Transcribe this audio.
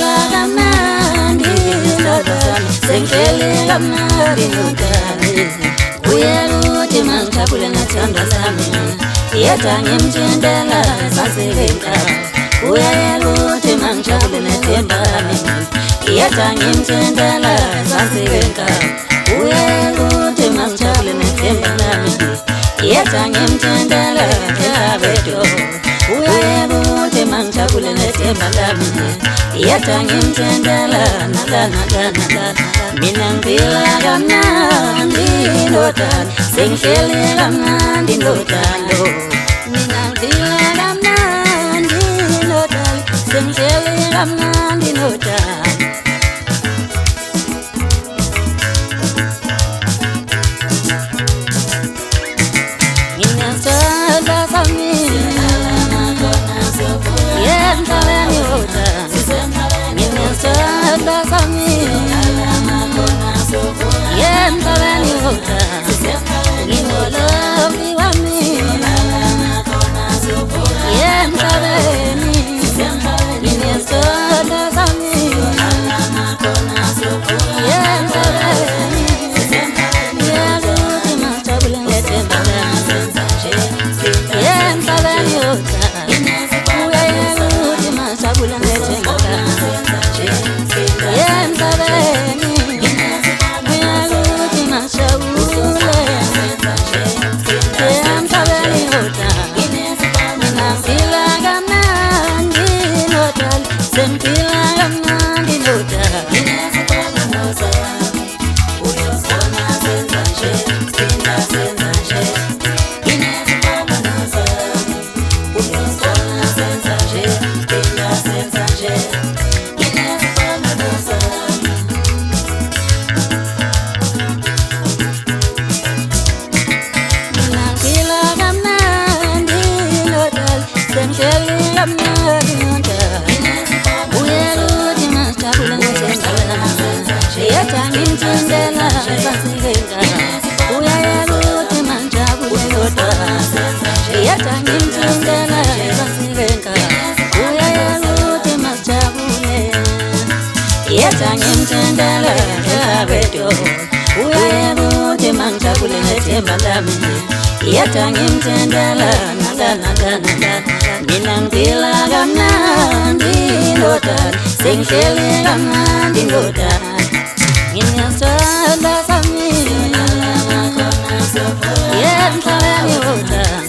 ngiphila kamnandi ndodana sengihleli kamnandi ndodana uyeluthi mangijabule nethanda lami yedwa ngimthintela sasebenka uyeluthi mangijabule nethemba lami yedwa ngimthintela sasebenka uyeluthi mangijabule nethemba lami yedwa ngimthintela njabedo uyeluthi mangijabule nethemba lami yedwa ngimthintela nala mina ngiphila kamnandi ndodana sengihleli kamnandi ndodana mina ngiphila kamnandi ndodana sengihleli kamnandi ndodana nginasandla sami yemhlabeni ndodana nginasandla sami yemhlabeni ndodana nginolovi wami yemhlabeni nginesandla sami yemhlabeni uyeluthi mangijabule nethemba lami yemhlabeni ndodana uyeluthi mangijabule nethemba lami yemhlabeni uyeluthi mangijabule yemhlabeni ndodana mina ngiphila kamnandi ndodana sengiphila kamnandi ndodana uyeluthi mangijabule nethemba lami yedwa ngimthintela sasebenka uyeluthi mangijabule ndodana yedwa ngimthintela sasebenka uyeluthi mangijabule yedwa ngimthintela njabedo uyeluthi mangijabule nethemba lami yedwa ngimthintela nala mina ngiphila kamnandi ndodana sengihleli kamnandi ndodana nginasandla sami yemhlabeni ndodana